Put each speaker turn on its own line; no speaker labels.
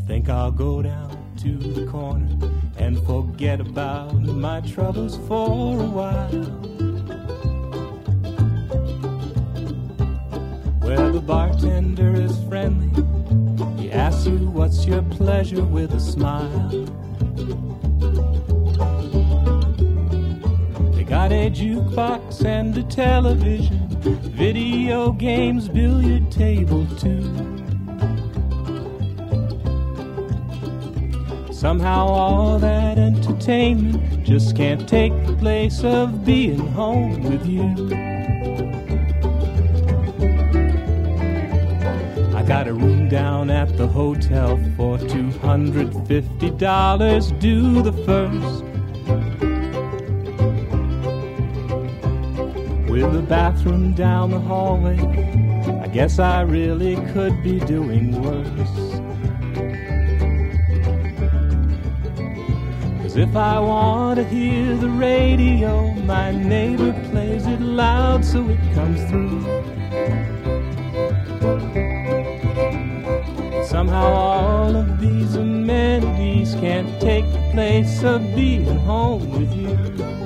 Think I'll go down to the corner and forget about my troubles for a while, where the bartender is friendly. He asks you what's your pleasure with a smile. They got a jukebox and a television, video games, billiard table too. Somehow all that entertainment just can't take the place of being home with you. I got a room down at the hotel for $250 due the first, with a bathroom down the hallway. I guess I really could be doing worse. If I want to hear the radio, my neighbor plays it loud so it comes through. Somehow all of these amenities can't take the place of being home with you.